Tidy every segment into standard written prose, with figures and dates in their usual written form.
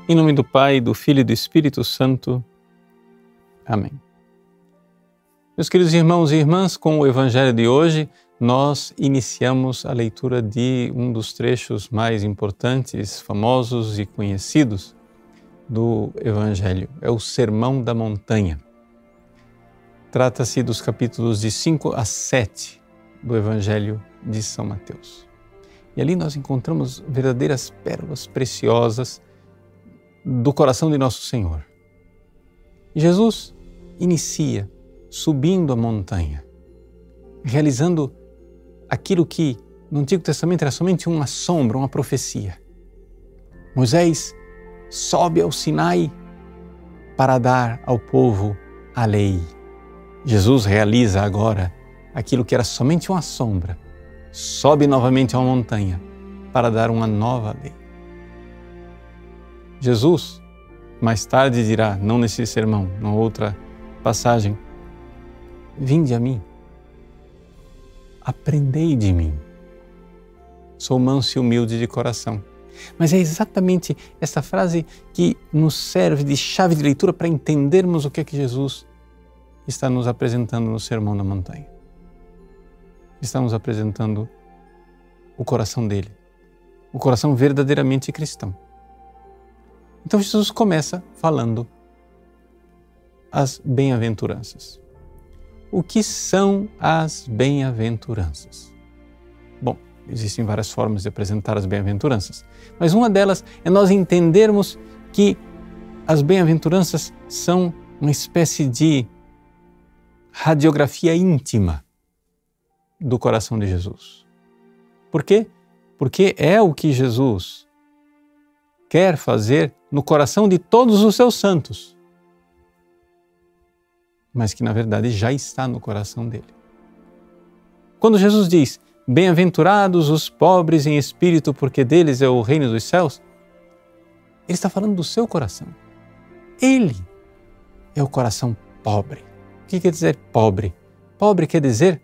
Em nome do Pai, do Filho e do Espírito Santo. Amém. Meus queridos irmãos e irmãs, com o Evangelho de hoje, nós iniciamos a leitura de um dos trechos mais importantes, famosos e conhecidos do Evangelho. É o Sermão da Montanha. Trata-se dos capítulos de 5 a 7 do Evangelho de São Mateus. E ali nós encontramos verdadeiras pérolas preciosas do coração de Nosso Senhor. E Jesus inicia subindo a montanha, realizando aquilo que no Antigo Testamento era somente uma sombra, uma profecia. Moisés sobe ao Sinai para dar ao povo a lei. Jesus realiza agora aquilo que era somente uma sombra, sobe novamente a uma montanha para dar uma nova lei. Jesus, mais tarde dirá, não nesse sermão, numa outra passagem, vinde a mim, aprendei de mim, sou manso e humilde de coração. Mas é exatamente essa frase que nos serve de chave de leitura para entendermos o que é que Jesus está nos apresentando no Sermão da Montanha. Está nos apresentando o coração dele, o coração verdadeiramente cristão. Então Jesus começa falando as bem-aventuranças. O que são as bem-aventuranças? Bom, existem várias formas de apresentar as bem-aventuranças, mas uma delas é nós entendermos que as bem-aventuranças são uma espécie de radiografia íntima do coração de Jesus. Por quê? Porque é o que Jesus quer fazer no coração de todos os seus santos, mas que na verdade já está no coração dele. Quando Jesus diz, bem-aventurados os pobres em espírito, porque deles é o reino dos céus, ele está falando do seu coração. Ele é o coração pobre. O que quer dizer pobre? Pobre quer dizer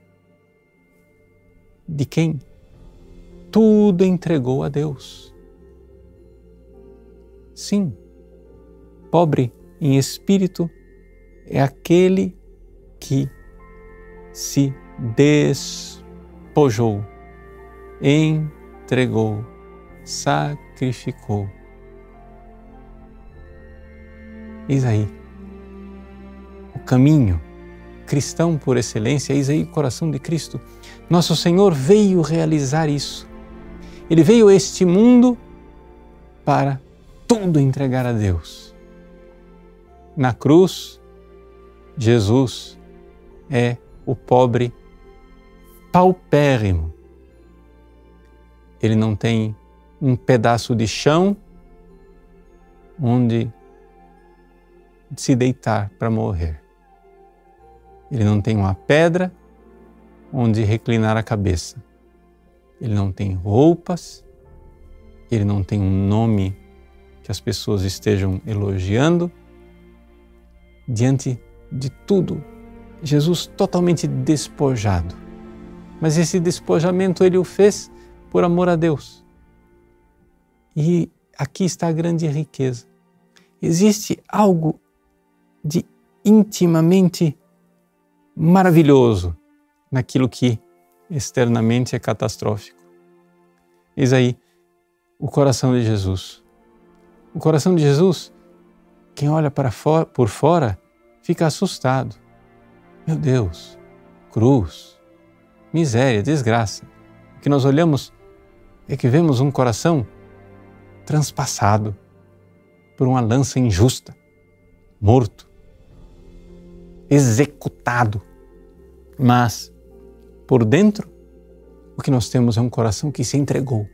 de quem tudo entregou a Deus. Sim, pobre em espírito é aquele que se despojou, entregou, sacrificou. Eis aí o caminho cristão por excelência, eis aí o coração de Cristo. Nosso Senhor veio realizar isso. Ele veio a este mundo para tudo entregar a Deus. Na cruz, Jesus é o pobre paupérrimo. Ele não tem um pedaço de chão onde se deitar para morrer. Ele não tem uma pedra onde reclinar a cabeça. Ele não tem roupas, ele não tem um nome que as pessoas estejam elogiando. Diante de tudo, Jesus totalmente despojado. Mas esse despojamento ele o fez por amor a Deus. E aqui está a grande riqueza. Existe algo de intimamente maravilhoso naquilo que externamente é catastrófico. Eis aí o coração de Jesus. O coração de Jesus, quem olha por fora, fica assustado. Meu Deus, cruz, miséria, desgraça. O que nós olhamos é que vemos um coração transpassado por uma lança injusta, morto, executado. Mas, por dentro, o que nós temos é um coração que se entregou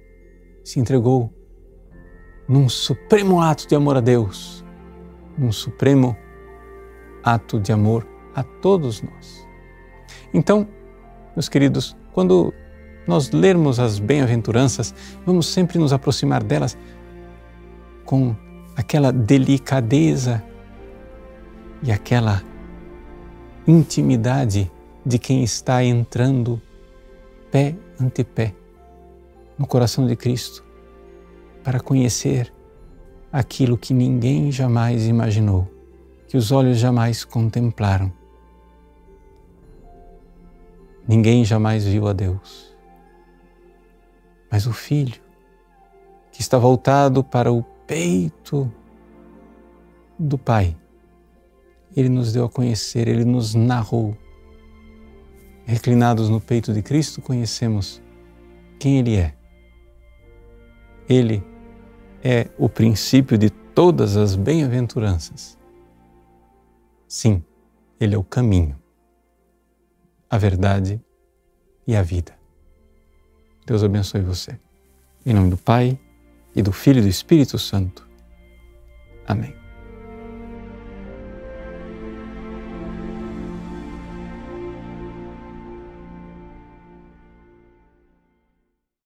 num supremo ato de amor a Deus, num supremo ato de amor a todos nós. Então, meus queridos, quando nós lermos as bem-aventuranças, vamos sempre nos aproximar delas com aquela delicadeza e aquela intimidade de quem está entrando pé ante pé no coração de Cristo para conhecer aquilo que ninguém jamais imaginou, que os olhos jamais contemplaram. Ninguém jamais viu a Deus. Mas o Filho, que está voltado para o peito do Pai, Ele nos deu a conhecer, Ele nos narrou. Reclinados no peito de Cristo, conhecemos quem Ele é. Ele é o princípio de todas as bem-aventuranças. Sim, Ele é o caminho, a verdade e a vida. Deus abençoe você. Em nome do Pai, e do Filho e do Espírito Santo. Amém.